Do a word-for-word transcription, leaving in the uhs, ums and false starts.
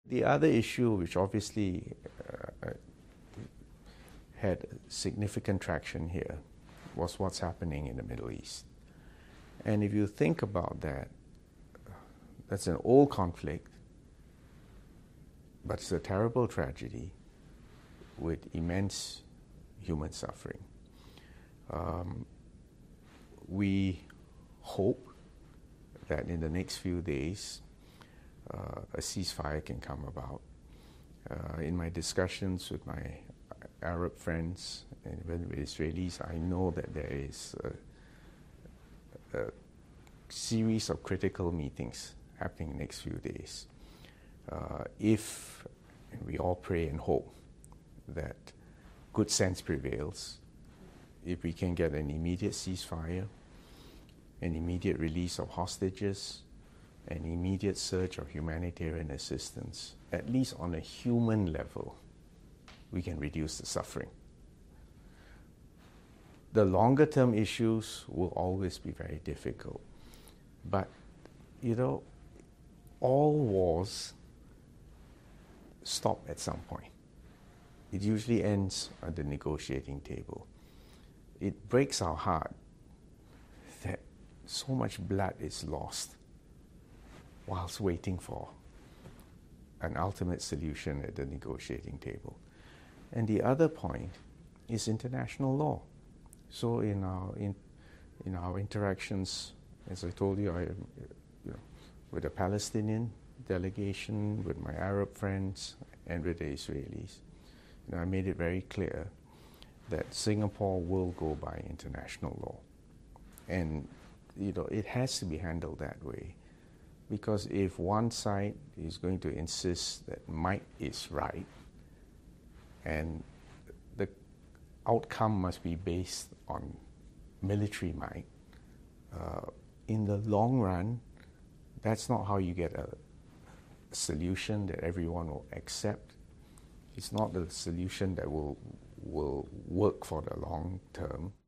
The other issue, which obviously uh, had significant traction here, was what's happening in the Middle East. And if you think about that, that's an old conflict, but it's a terrible tragedy with immense human suffering. Um, we hope that in the next few days, uh, a ceasefire can come about. Uh, in my discussions with my Arab friends and with Israelis, I know that there is a, a series of critical meetings happening next few days. Uh, if, and we all pray and hope that good sense prevails, if we can get an immediate ceasefire, an immediate release of hostages, an immediate surge of humanitarian assistance, at least on a human level, we can reduce the suffering. The longer term issues will always be very difficult. But, you know, all wars stop at some point. It usually ends at the negotiating table. It breaks our heart that so much blood is lost whilst waiting for an ultimate solution at the negotiating table. And the other point is international law. So in our in, in our interactions, as I told you, I, you know, with the Palestinian delegation, with my Arab friends, and with the Israelis, you know, I made it very clear that Singapore will go by international law. And, you know, it has to be handled that way. Because if one side is going to insist that might is right, and the outcome must be based on military might, uh, in the long run, that's not how you get a solution that everyone will accept. It's not the solution that will will work for the long term.